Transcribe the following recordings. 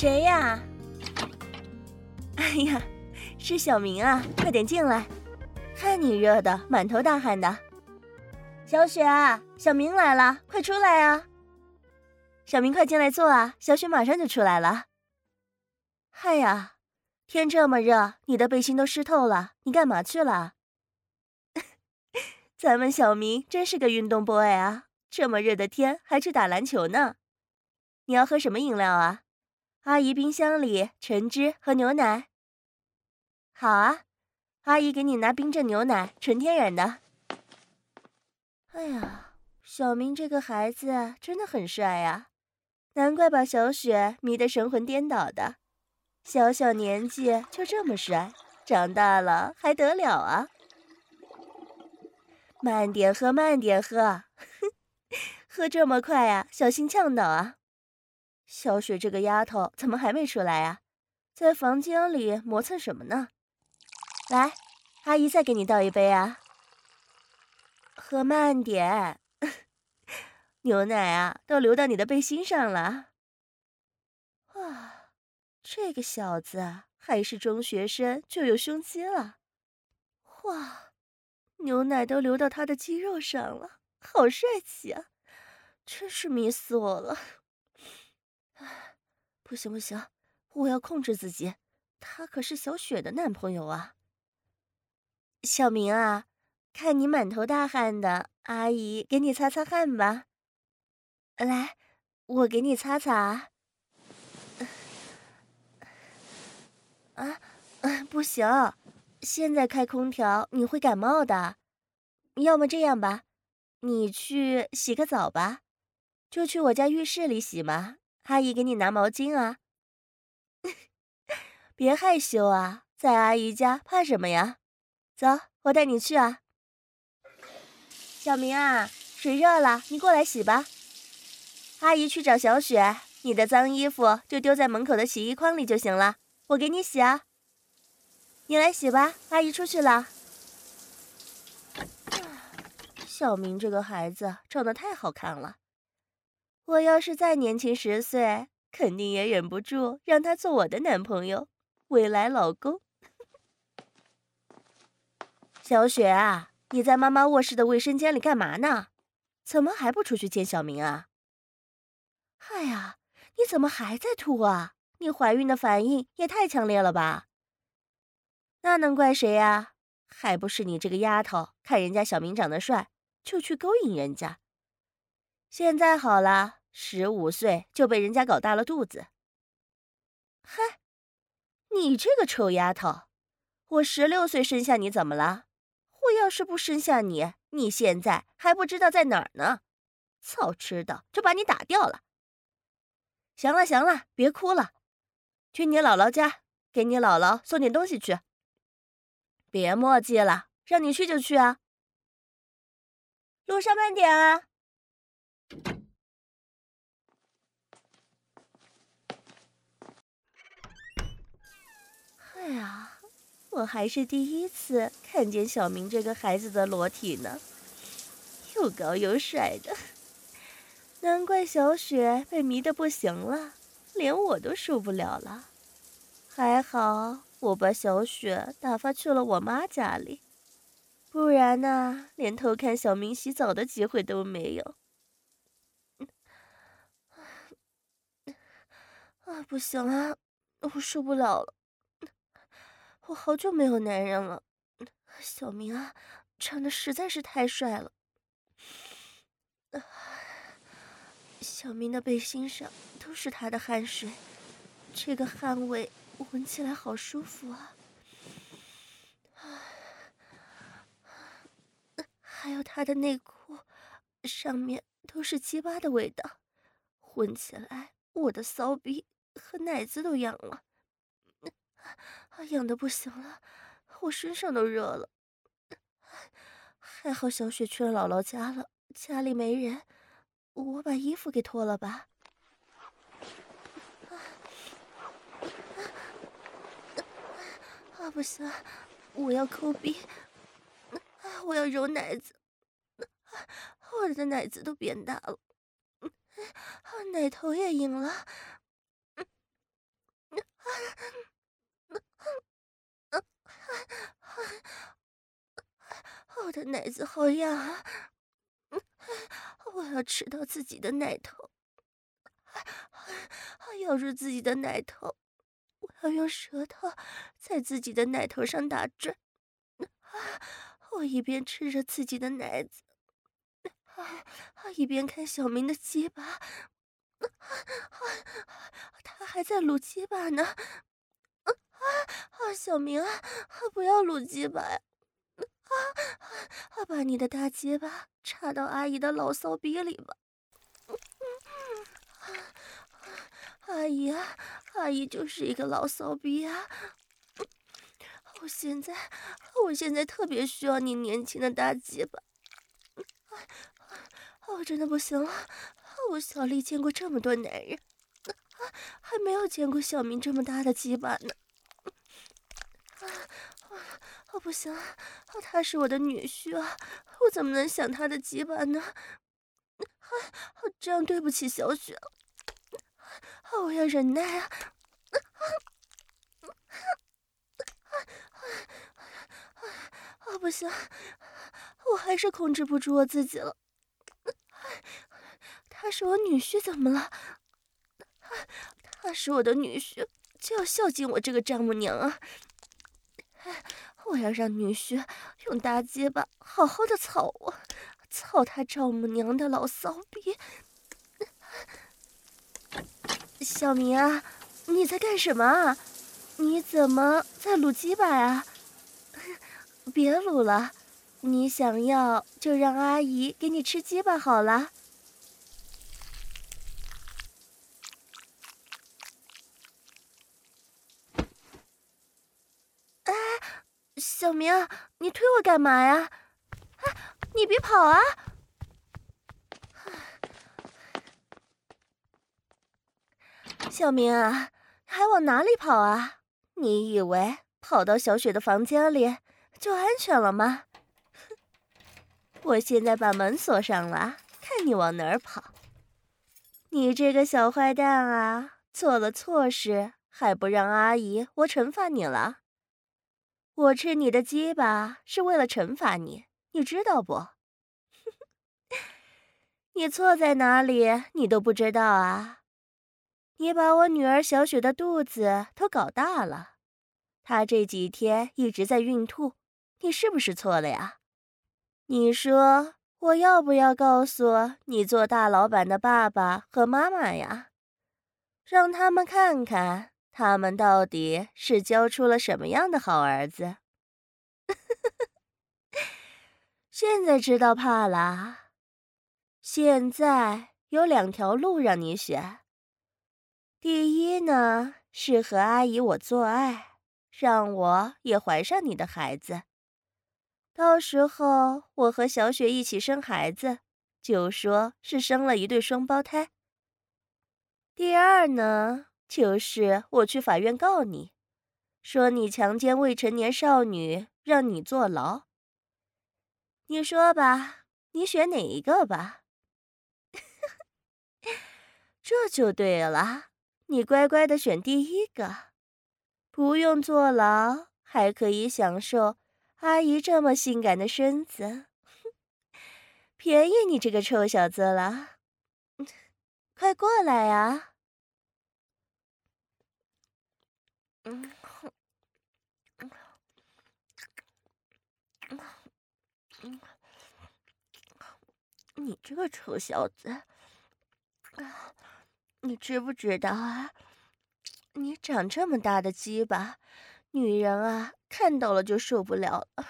谁呀？哎呀，是小明啊，快点进来，看你热的满头大汗的。小雪啊，小明来了，快出来啊！小明快进来坐啊，小雪马上就出来了。嗨呀，天这么热，你的背心都湿透了，你干嘛去了？咱们小明真是个运动 boy 啊，这么热的天还去打篮球呢。你要喝什么饮料啊？阿姨冰箱里橙汁和牛奶。好啊，阿姨给你拿冰镇牛奶，纯天然的。哎呀，小明这个孩子真的很帅呀，难怪把小雪迷得神魂颠倒的。小小年纪就这么帅，长大了还得了啊？慢点喝，慢点喝，喝这么快啊，小心呛到啊！小雪这个丫头怎么还没出来啊？在房间里磨蹭什么呢？来，阿姨再给你倒一杯啊。喝慢点，牛奶啊都流到你的背心上了。哇，这个小子还是中学生就有胸肌了。哇，牛奶都流到他的肌肉上了，好帅气啊！真是迷死我了。不行不行，我要控制自己，他可是小雪的男朋友啊。小明啊，看你满头大汗的，阿姨给你擦擦汗吧。来，我给你擦擦啊。不行，现在开空调你会感冒的。要么这样吧，你去洗个澡吧，就去我家浴室里洗嘛，阿姨给你拿毛巾啊。别害羞啊，在阿姨家怕什么呀？走，我带你去啊。小明啊，水热了，你过来洗吧。阿姨去找小雪，你的脏衣服就丢在门口的洗衣筐里就行了，我给你洗啊。你来洗吧，阿姨出去了。小明这个孩子长得太好看了，我要是再年轻10岁，肯定也忍不住让他做我的男朋友，未来老公。小雪啊，你在妈妈卧室的卫生间里干嘛呢？怎么还不出去见小明啊？哎呀，你怎么还在吐啊？你怀孕的反应也太强烈了吧？那能怪谁呀？还不是你这个丫头，看人家小明长得帅，就去勾引人家。现在好了，15岁就被人家搞大了肚子。嗨，你这个臭丫头，我16岁生下你怎么了？我要是不生下你，你现在还不知道在哪儿呢。早知道就把你打掉了。行了行了，别哭了，去你姥姥家，给你姥姥送点东西去。别墨迹了，让你去就去啊。路上慢点啊。哎呀，我还是第一次看见小明这个孩子的裸体呢，又高又帅的，难怪小雪被迷得不行了，连我都受不了了。还好我把小雪打发去了我妈家里，不然呢，连偷看小明洗澡的机会都没有。不行啊，我受不了了，我好久没有男人了。小明啊，长得实在是太帅了。小明的背心上都是他的汗水，这个汗味闻起来好舒服啊。还有他的内裤上面都是鸡巴的味道，闻起来我的骚逼和奶子都痒了，痒得不行了，我身上都热了。还好小雪去了姥姥家了，家里没人，我把衣服给脱了吧。不行，我要抠鼻，我要揉奶子，我的奶子都变大了，奶头也硬了。 我的奶子好痒啊！我要吃到自己的奶头，咬住自己的奶头，我要用舌头在自己的奶头上打转。我一边吃着自己的奶子，一边看小明的鸡巴，他还在撸鸡巴呢。小明啊，不要撸鸡巴呀！把你的大鸡巴插到阿姨的老骚逼里吧。阿姨啊，阿姨就是一个老骚逼啊！我现在特别需要你年轻的大鸡巴。我真的不行了，我小丽见过这么多男人，还没有见过小明这么大的鸡巴呢。不行，他是我的女婿啊，我怎么能想他的鸡巴呢？这样对不起小雪。我要忍耐啊！不行，我还是控制不住我自己了。他是我女婿，怎么了？他是我的女婿，就要孝敬我这个丈母娘啊！我要让女婿用大鸡巴好好的操我，操他丈母娘的老骚逼！小明啊，你在干什么啊？你怎么在撸鸡巴呀？别撸了，你想要就让阿姨给你吃鸡巴好了。小明，你推我干嘛呀？你别跑啊！小明啊，还往哪里跑啊？你以为跑到小雪的房间里就安全了吗？我现在把门锁上了，看你往哪儿跑！你这个小坏蛋啊，做了错事还不让阿姨我惩罚你了？我吃你的鸡巴是为了惩罚你，你知道不？你错在哪里，你都不知道啊！你把我女儿小雪的肚子都搞大了，她这几天一直在孕吐，你是不是错了呀？你说我要不要告诉你做大老板的爸爸和妈妈呀？让他们看看他们到底是教出了什么样的好儿子。现在知道怕了。现在有2条路让你选。第一呢，是和阿姨我做爱，让我也怀上你的孩子。到时候我和小雪一起生孩子，就说是生了一对双胞胎。第二呢，就是我去法院告你，说你强奸未成年少女，让你坐牢。你说吧，你选哪一个吧？这就对了，你乖乖的选第一个，不用坐牢，还可以享受阿姨这么性感的身子，便宜你这个臭小子了。快过来呀！你这个臭小子，你知不知道啊？你长这么大的鸡巴，女人啊看到了就受不了了。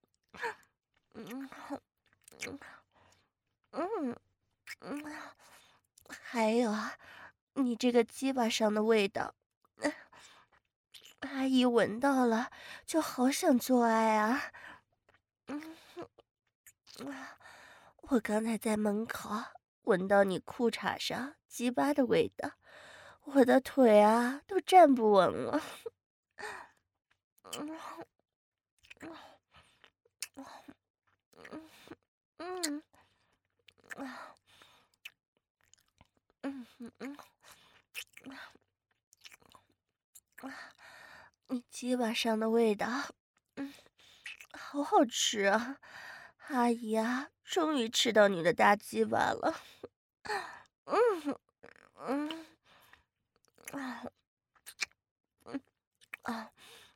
还有啊，你这个鸡巴上的味道，阿姨闻到了就好想做爱啊。我刚才在门口闻到你裤衩上鸡巴的味道，我的腿啊都站不稳了。 你鸡巴上的味道，嗯，好好吃啊！阿姨啊，终于吃到你的大鸡巴了。嗯嗯啊啊！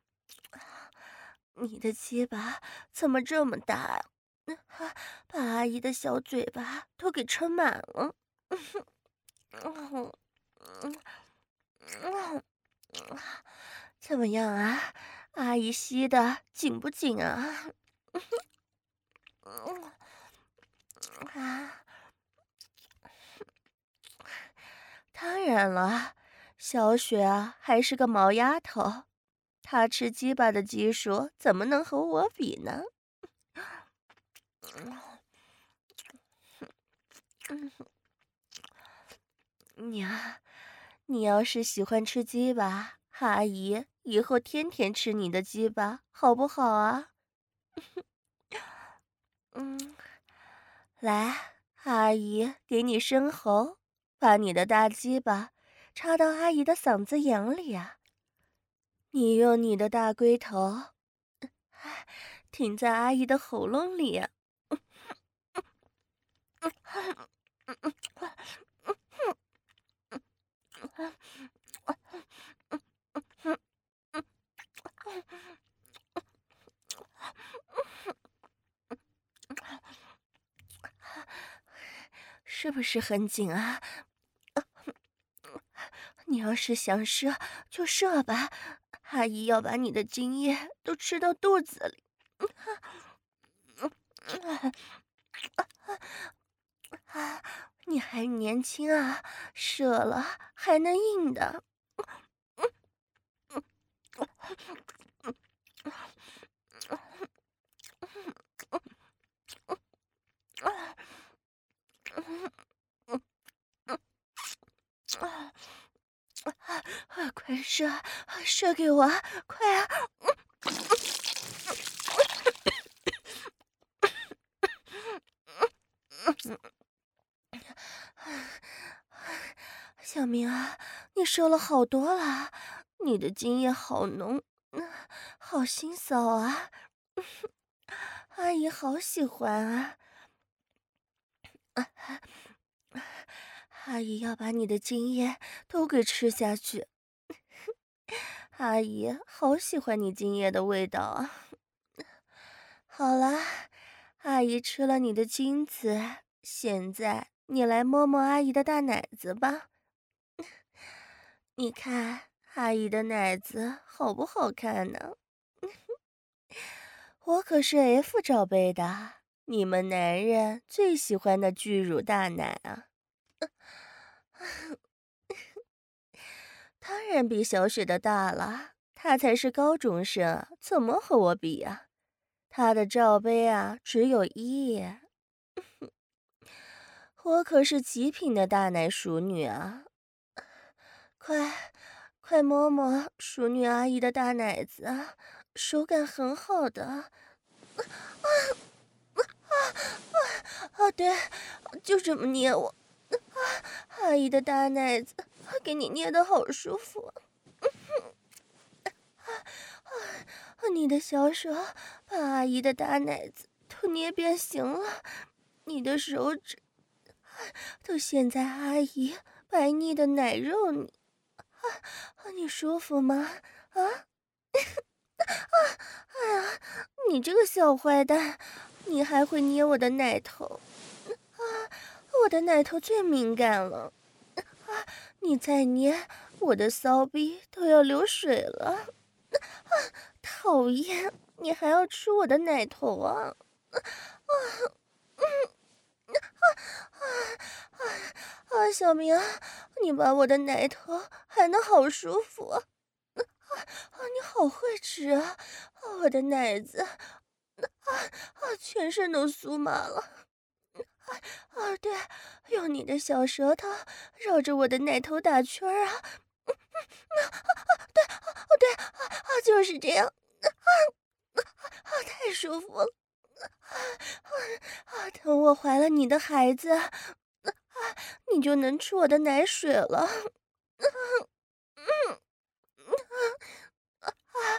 你的鸡巴怎么这么大呀？把阿姨的小嘴巴都给撑满了。嗯嗯嗯怎么样啊？阿姨吸的紧不紧啊？嗯啊，当然了，小雪啊还是个毛丫头，她吃鸡巴的技术怎么能和我比呢？嗯，你啊，你要是喜欢吃鸡巴，阿姨以后天天吃你的鸡巴，好不好啊？嗯，来，阿姨给你生喉，把你的大鸡巴插到阿姨的嗓子眼里啊！你用你的大龟头停在阿姨的喉咙里啊。是不是很紧啊？你要是想射就射吧，阿姨要把你的精液都吃到肚子里。啊，你还年轻啊，射了还能硬的。快射，射给我，快啊！小明啊，你射了好多了，你的精液好浓，好腥骚啊！阿姨好喜欢啊！阿姨要把你的精液都给吃下去。阿姨好喜欢你精液的味道啊！好了，阿姨吃了你的精子，现在你来摸摸阿姨的大奶子吧。你看阿姨的奶子好不好看呢？我可是 F 罩杯的，你们男人最喜欢的巨乳大奶啊！当然比小雪的大了，她才是高中生，怎么和我比呀？她的罩杯啊只有1，我可是极品的大奶熟女啊！快摸摸熟女阿姨的大奶子啊，手感很好的。哦，对，就这么捏我。阿姨的大奶子，给你捏的好舒服。你的小手把阿姨的大奶子都捏变形了，你的手指都陷在阿姨白腻的奶肉里。你舒服吗？啊？哎呀，你这个小坏蛋，你还会捏我的奶头啊！我的奶头最敏感了啊！你再捏，我的骚逼都要流水了啊！讨厌，你还要吃我的奶头啊！小明，你把我的奶头含得好舒服啊！你好会吃啊！我的奶子全身都酥麻了。对，用你的小舌头绕着我的奶头打圈啊！对，就是这样，太舒服了。等我怀了你的孩子，你就能吃我的奶水了。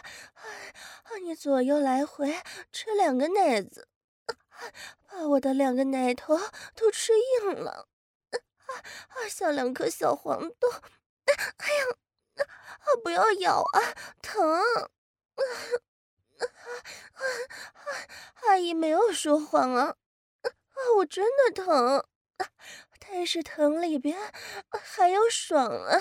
你左右来回吃2个奶子，把我的2个奶头都吃硬了，像2颗小黄豆。哎呀，不要咬啊，疼！阿姨没有说谎啊，我真的疼，但是疼里边还有爽啊！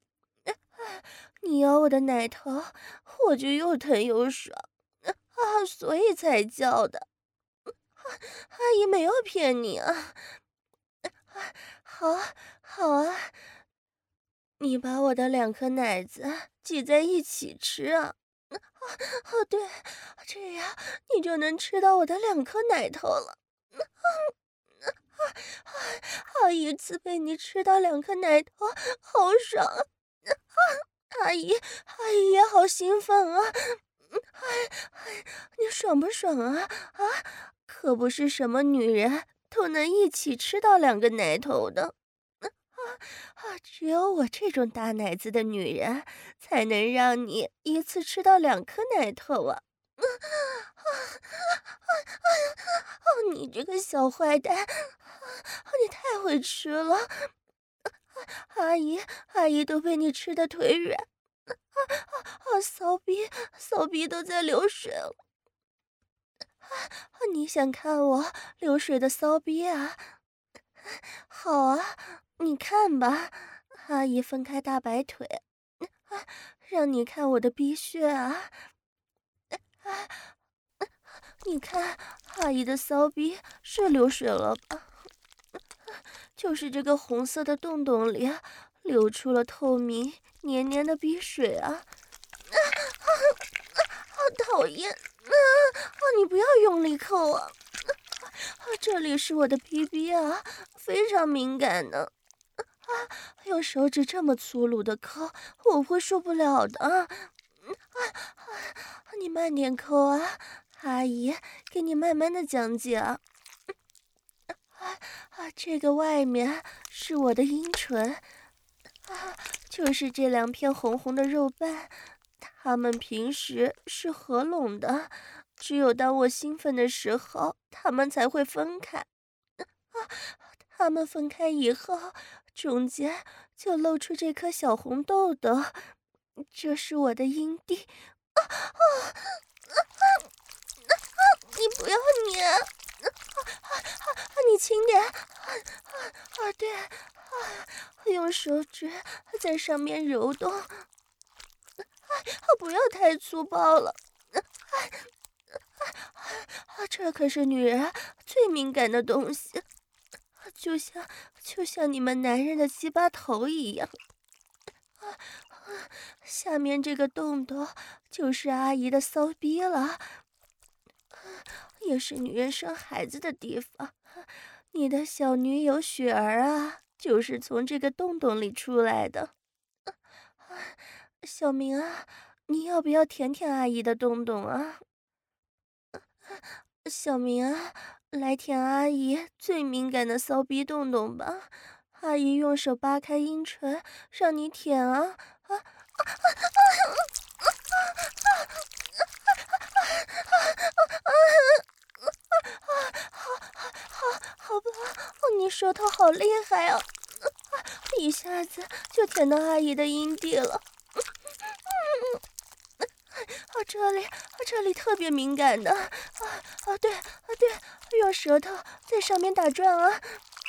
你咬我的奶头，我就又疼又爽所以才叫的。阿姨没有骗你啊，好，好啊，你把我的2颗奶子挤在一起吃啊！对，这样你就能吃到我的2颗奶头了。阿姨次被你吃到2颗奶头，好爽啊！阿姨也好兴奋啊！你爽不爽啊？可不是什么女人都能一起吃到2个奶头的。只有我这种大奶子的女人，才能让你一次吃到2颗奶头啊！你这个小坏蛋，你太会吃了！阿姨都被你吃的腿软，骚逼都在流水了。你想看我流水的骚逼啊？好啊，你看吧，阿姨分开大白腿，让你看我的逼穴啊！你看，阿姨的骚逼是流水了吧？就是这个红色的洞洞里流出了透明黏黏的逼水啊！好讨厌！你不要用力扣啊！这里是我的逼逼啊，非常敏感的。用手指这么粗鲁的扣，我会受不了的。你慢点扣啊，阿姨给你慢慢的讲解啊。这个外面是我的阴唇，就是这2片红红的肉瓣，它们平时是合拢的，只有当我兴奋的时候，它们才会分开。它们分开以后，中间就露出这颗小红豆豆，这是我的阴蒂。你不要捏！你轻点！对，用手指在上面揉动，不要太粗暴了。这可是女人最敏感的东西，就像你们男人的鸡巴头一样。下面这个洞洞就是阿姨的骚逼了，也是女人生孩子的地方。你的小女友雪儿啊，就是从这个洞洞里出来的。小明啊，你要不要舔舔阿姨的洞洞啊？小明啊，来舔阿姨最敏感的骚逼洞洞吧。阿姨用手扒开阴唇，让你舔啊！好吧，你舌头好厉害啊！一下子就舔到阿姨的阴蒂了。这里特别敏感的。对，用舌头在上面打转啊！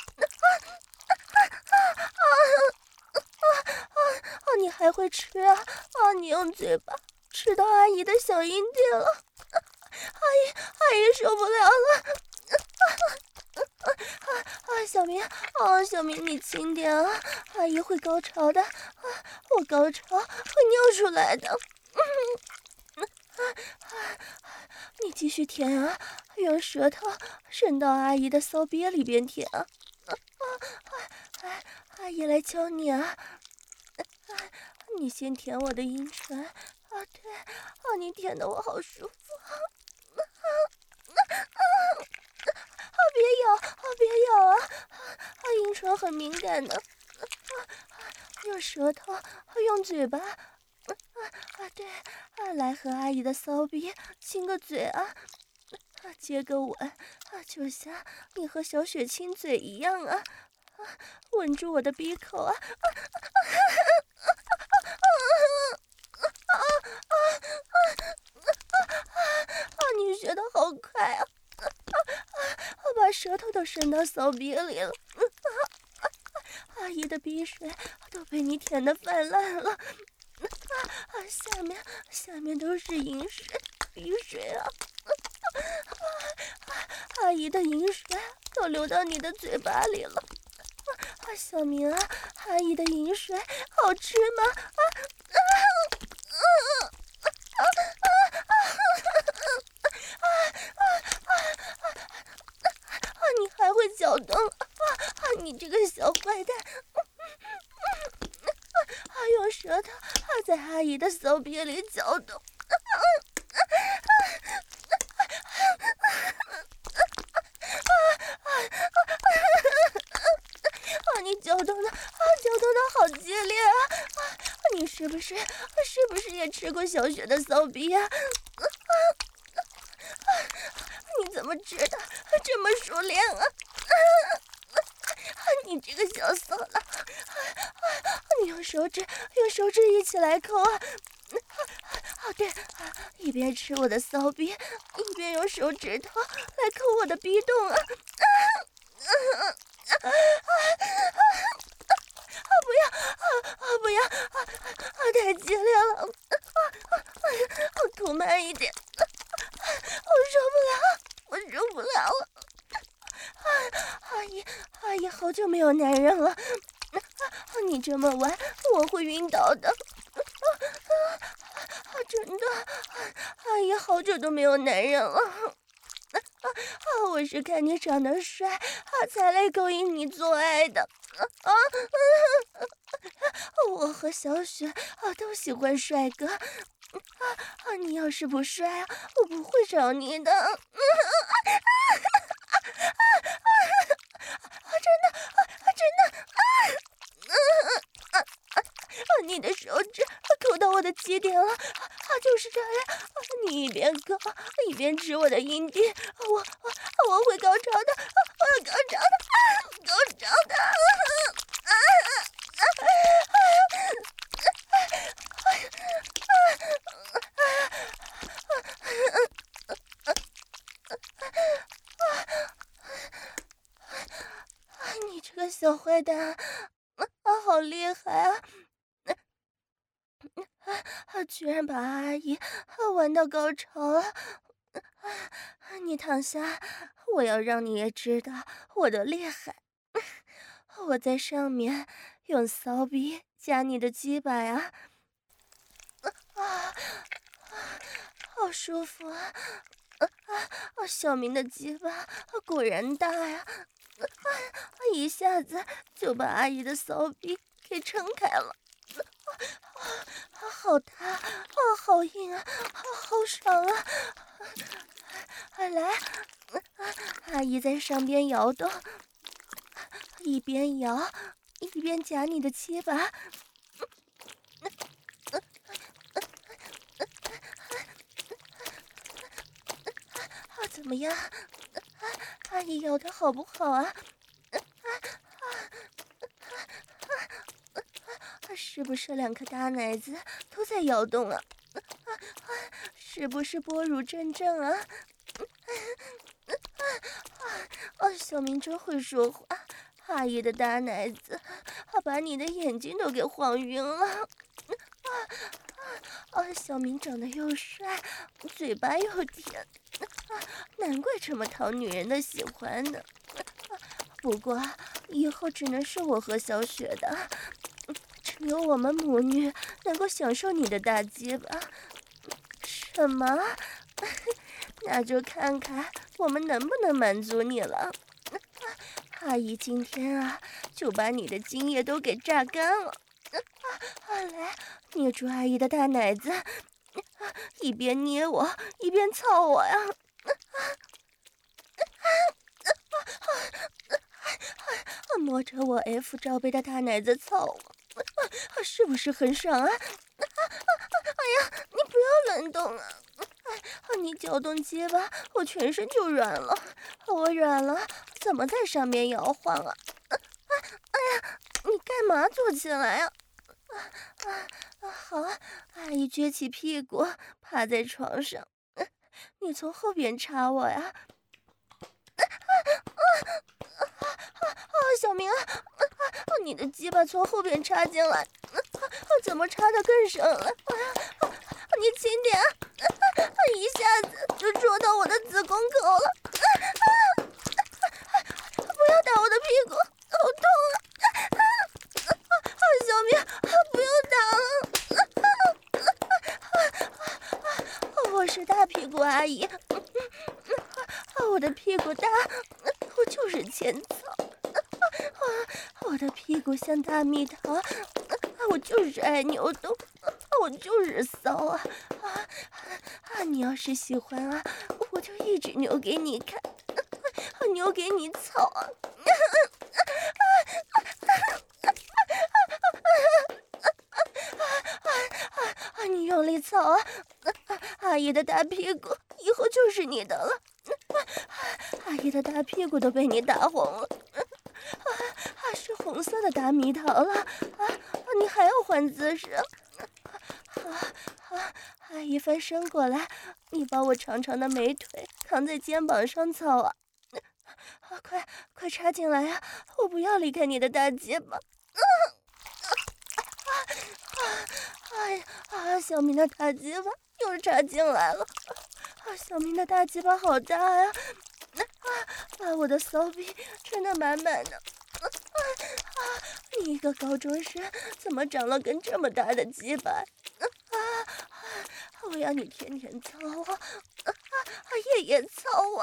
你还会吃啊！你用嘴巴吃到阿姨的小阴蒂了，阿姨受不了了！小明，小明你轻点啊，阿姨会高潮的，我高潮会尿出来的。你继续舔啊，用舌头伸到阿姨的骚逼里边舔啊！阿姨来教你啊！你先舔我的阴唇对，你舔的我好舒服。别咬啊！阴唇很敏感的，用舌头，用嘴巴， 对，来和阿姨的骚逼亲个嘴啊，接个吻就像你和小雪亲嘴一样啊，吻住我的鼻口啊！你学的好快啊！把舌头都伸到骚逼里了，阿姨的鼻水都被你舔得泛滥了，下面都是饮水、鼻水啊！阿姨的饮水都流到你的嘴巴里了，小明啊，阿姨的饮水好吃吗？你还会搅动你这个小坏蛋！用舌头在阿姨的骚逼里搅动。你搅动的好激烈啊！你是不是也吃过小雪的骚逼啊？你怎么知道这么熟练啊？你这个小骚郎，你用手指一起来抠啊！对，一边吃我的骚逼，一边用手指头来抠我的逼洞啊！不要！太激烈了！抠慢一点！我受不了了！阿姨好久没有男人了，你这么玩我会晕倒的。真的，阿姨好久都没有男人了。我是看你长得帅，才来勾引你做爱的。我和小雪都喜欢帅哥。你要是不帅我不会找你的。真的。你的手指抠到我的基点了，就是这样。你一边抠一边指我的阴蒂，我会高潮的，我要高潮的。你这个小坏蛋，好厉害啊！居然把阿姨玩到高潮了！你躺下，我要让你也知道我的厉害。我在上面用骚逼夹你的鸡巴呀！好舒服啊！小明的鸡巴果然大呀！一下子就把阿姨的骚逼给撑开了。好大，好硬啊，好爽啊！来，阿姨在上边摇动，一边摇一边夹你的鸡巴。怎么样？阿姨摇的好不好啊？是不是两颗大奶子都在摇动啊？是不是波乳阵阵啊？小明真会说话，阿姨的大奶子把你的眼睛都给晃晕了。小明长得又帅，嘴巴又甜，难怪这么讨女人的喜欢呢。不过以后只能是我和小雪的，只有我们母女能够享受你的大鸡巴。什么？那就看看我们能不能满足你了。阿姨今天就把你的精液都给榨干了。来，捏住阿姨的大奶子，一边捏我一边操我呀！摸着我 F 罩杯的大奶子操我，是不是很爽啊？哎呀， 很痛啊！你搅动鸡巴，我全身就软了。我软了，怎么在上面摇晃啊？哎呀，你干嘛坐起来呀？好，阿姨撅起屁股，趴在床上。你从后边插我呀？小明，你的鸡巴从后边插进来，怎么插得更深了？你轻点，一下子就戳到我的子宫口了。不要打我的屁股，好痛啊！小明，不要打了。我是大屁股阿姨，我的屁股大，我就是欠操。我的屁股像大蜜桃，我就是爱扭动，我就是骚啊！你要是喜欢啊，我就一直扭给你看，扭给你操啊！你用力操啊！阿姨的大屁股以后就是你的了。阿姨的大屁股都被你打红了，是红色的大蜜桃了。你还要换姿势？阿姨翻身过来，你把我长长的美腿扛在肩膀上操啊！快插进来啊！我不要离开你的大鸡巴！小明的大鸡巴又插进来了！小明的大鸡巴好大呀！把我的骚逼撑得满满的！你一个高中生怎么长了根这么大的鸡巴？我要你天天操我，夜夜操我！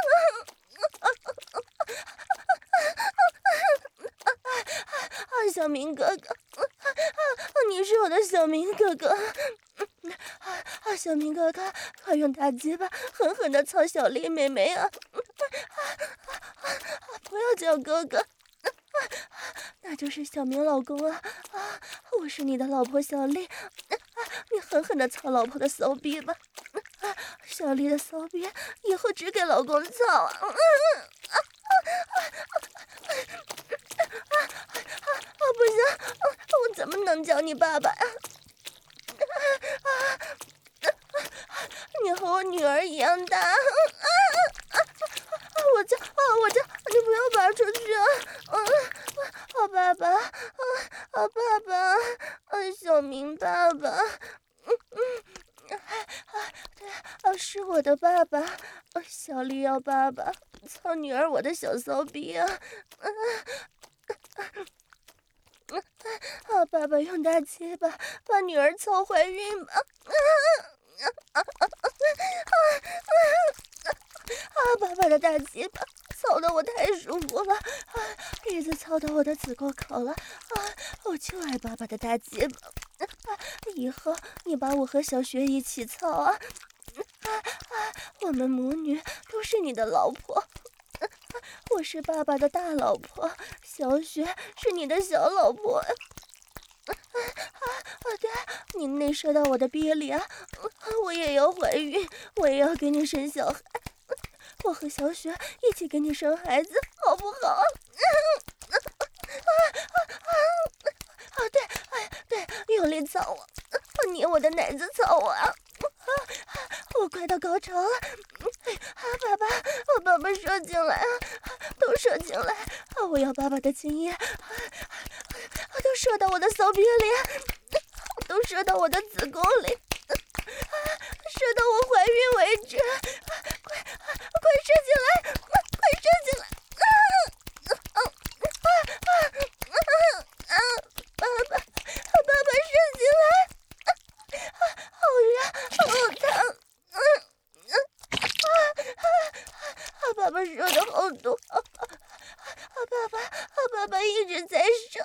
小明哥哥，你是我的小明哥哥。小明哥哥，快用大鸡巴狠狠地操小丽妹妹啊！不要叫哥哥，那就是小明老公啊！我是你的老婆小丽，你狠狠地操老婆的骚逼吧！小丽的骚逼以后只给老公操啊！不行，我怎么能叫你爸爸呀？你和我女儿一样大！我叫，你不要拔出去啊！爸爸，爸爸，小明爸爸，对，是我的爸爸，小丽要爸爸操女儿我的小骚逼啊！爸爸用大鸡巴把女儿操怀孕吧！爸爸的大鸡巴操得我太舒服了，一直操到我的子宫口了，我就爱爸爸的大鸡巴。以后你把我和小雪一起操啊！我们母女都是你的老婆。我是爸爸的大老婆，小雪是你的小老婆。对，你内射到我的逼里啊！我也要怀孕，我也要给你生小孩。我和小雪一起给你生孩子，好不好？对，用力操我，捏我的奶子操我啊！我快到高潮了，爸爸，我爸爸射进来，都射进来，我要爸爸的精液，都射到我的骚逼里，都射到我的子宫里，射到我怀孕为止，快射进来，快射进来！爸爸射进来，好热，好烫！爸爸射的好多，爸爸一直在射。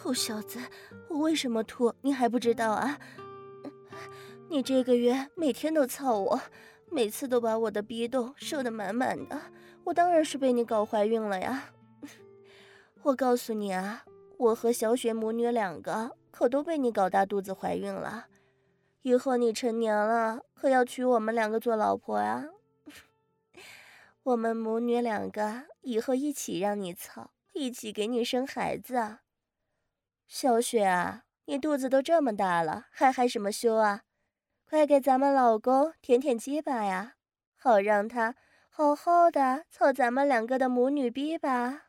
臭小子，我为什么吐你还不知道啊？你这个月每天都操我，每次都把我的逼洞瘦得满满的，我当然是被你搞怀孕了呀。我告诉你啊，我和小雪母女两个可都被你搞大肚子怀孕了，以后你成年了可要娶我们两个做老婆啊。我们母女两个以后一起让你操，一起给你生孩子啊。小雪啊，你肚子都这么大了，还害什么羞啊？快给咱们老公舔舔鸡巴呀，好让他好好的操咱们两个的母女逼吧。